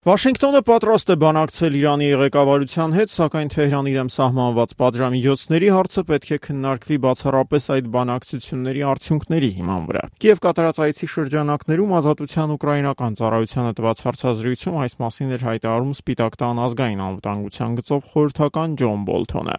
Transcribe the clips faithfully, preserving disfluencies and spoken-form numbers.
Վաշինգտոնը պատրաստ է բանակցել Իրանի ղեկավարության հետ, սակայն Թեհրանի դեմ սահմանված պատժամիջոցների հարցը պետք է քննարկվի բացառապես այդ բանակցությունների արդյունքների հիման վրա։ Կիև կատարած այցի շրջանակներում Ազատության ուկրաինական ծառայությանը տված հարցազրույցում այս մասին էր հայտարարում Սպիտակ տան ազգային անվտանգության գծով խորհրդական Ջոն Բոլթոնը։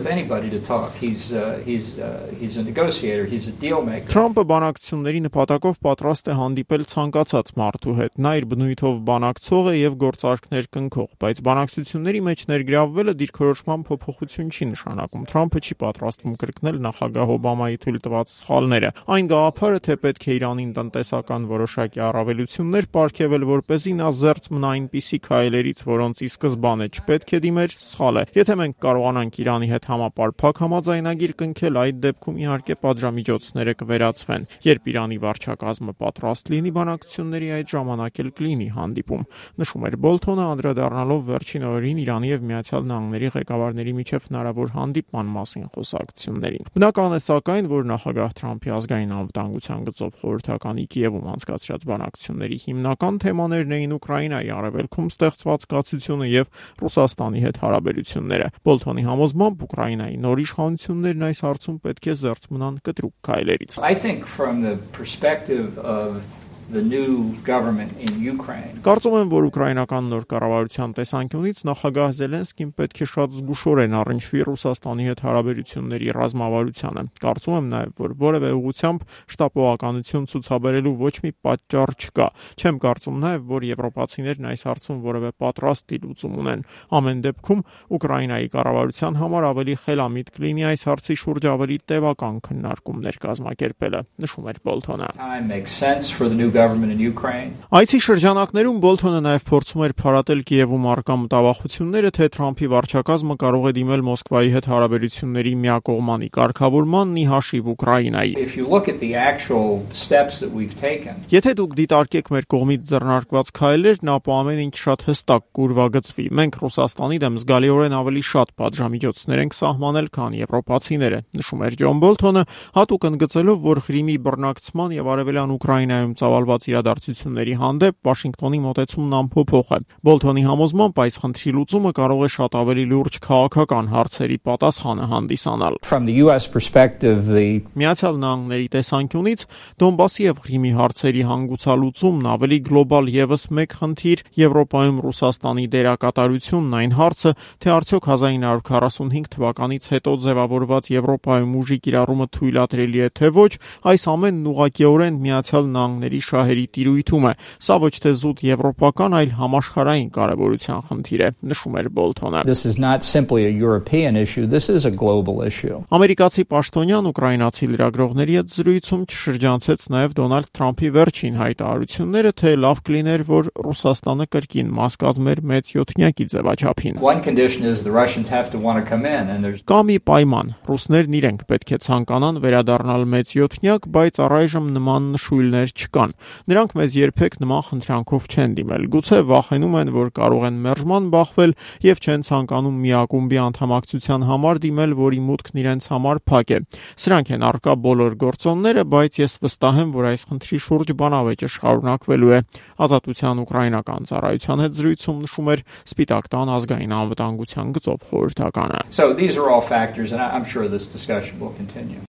Թրամփը բանակցությունների նպատակով պատրաստ է հանդիպել ցանկացած մարդու հետ։ Նա իր բնույթով բանակցող է եւ գործարքներ կնքող, բայց բանակցությունների մեջ ներգրավվելը դիրքորոշման փոփոխություն չի նշանակում։ Թրամփը չի պատրաստվում կրկնել նախագահ Օբամայի թույլ տված սխալները։ Այն գաղափարը, թե պետք է Իրանին տնտեսական որոշակի առավելություններ պարգևել, որպեսզի նա զերծ մնա այնպիսի քայլերից, որոնց ի սկզբանե չպետք է դիմեր, սխալ է։ Եթե մենք կարողանանք Իրանի հետ համապարփակ համաձայնագիր կնքել, այդ դեպքում իհարկե պատժամիջոցները կվերացվեն։ Երբ Իրանի վարչակազմը պատրաստ լինի բանակցությունների, այդ ժամանակ էլ կլինի հանդիպում, նշում էր Բոլթոնը, անդրադառնալով վերջին օրերին Իրանի եւ Միացյալ Նահանգների ղեկավարների միջև հնարավոր հանդիպման մասին խոսակցություններին։ Բնական է սակայն, որ նախագահ Թրամփի ազգային անվտանգության գծով խորհրդականի Կիևում անցկացրած բանակցությունների հիմնական թեմաներն էին Ուկրաինայի արևելքում ստեղծված կացությունը եւ Ռուսաստանի հետ հարաբերությունները։ Բոլթոնի համոզմամբ Ուկրաինայի նոր իշխանություններն այս հարցում պետք է զերծ մնան կտրուկ քայլերից։ I think from the perspective of the new government in Ukraine. Կարծում եմ, որ ուկրաինական նոր կառավարության տեսանկյունից նախագահ Զելենսկին պետք է շատ զգուշորեն առնչվի Ռուսաստանի հետ հարաբերությունների ռազմավարությանը։ Կարծում եմ նաև, որ որևէ ուղղությամբ շտապողականություն ցուցաբերելու ոչ մի պատճառ չկա։ Չեմ կարծում նաև, որ եվրոպացիներն այս հարցում որևէ պատրաստի լուծում ունեն։ Ամեն դեպքում Ուկրաինայի կառավարության համար ավելի խելամիտ կլինի այս հարցի շուրջ ավելի տևական քննարկումներ կազմակերպելը, նշում էր Բոլթոնը։ Այցի շրջանակներում Բոլթոնը նաև փորձում էր փարատել Կիևում առկա մտավախությունները, թե Թրամփի վարչակազմը կարող է դիմել Մոսկվայի հետ հարաբերությունների միակողմանի կարգավորմանն ի հաշիվ Ուկրաինայի։ Եթե դուք դիտարկեք մեր կողմից ձեռնարկված քայլերն, ապա ամեն ինչ շատ հստակ կուրվագծվի։ Մենք Ռուսաստանի դեմ զգալիորեն ավելի շատ պատժամիջոցներ ենք սահմանել, քան եվրոպացիները, նշում էր Ջոն Բոլթոնը, հատուկ ընդգծելով, որ Ղրիմի բռնակցման եւ արևելյան Ուկրաինայում ծավալված իրադարձությունների հանդեպ Վաշինգտոնի մոտեցումն անփոփոխ է։ Բոլթոնի համոզմամբ այս խնդրի լուծումը կարող է շատ ավելի լուրջ քաղաքական հարցերի պատասխանը հանդիսանալ։ Միացյալ Նահանգների տեսանկյունից Դոնբասի եւ Ղրիմի հարցերի հանգուցալուծումն ավելի գլոբալ եւս մեկ խնդիր, Եվրոպայում Ռուսաստանի դերակատարությունն այն հարցը, թե արդյոք հազար ինը հարյուր քառասունհինգ թվականից հետո ձևավորված Եվրոպայում ուժի կիրառումը թույլատրելի է թե ոչ, այս ամենն ուղղակիորեն Միացյալ Նահանգների շահերի տիրույթում է։ Սա ոչ թե զուտ եվրոպական, այլ համաշխարհային կարևորության խնդիր է, նշում էր Բոլթոնը։ Ամերիկացի պաշտոնյան ուկրաինացի լրագրողների հետ զրույցում չշրջանցեց նաև Դոնալդ Թրամփի վերջին հայտարարությունները, թե լավ կլիներ, որ Ռուսաստանը կրկին մաս կազմեր մեծ յոթնյակի ձևաչափին։ Կա մի պայման. ռուսներն իրենք պետք է ցանկանան վերադառնալ մեծ յոթնյակ, բայց առայժմ նման նշույլներ չկան։ Նրանք մեզ երբեք նման խնդրանքով չեն դիմել։ Գուցե վախենում են, որ կարող են մերժման բախվել եւ չեն ցանկանում մի ակումբի անդամակցության համար դիմել, որի մուտքն իրենց համար փակ է։ Սրանք են առկա բոլոր գործոնները, բայց ես վստահ եմ, որ այս խնդրի շուրջ բանավեճը շարունակվելու է։ Ազատության ուկրաինական ծառայության հետ զրույցում նշում էր Սպիտակ տան ազգային անվտանգության գծով խորհրդականը։ So these are all factors and I'm sure this discussion will continue.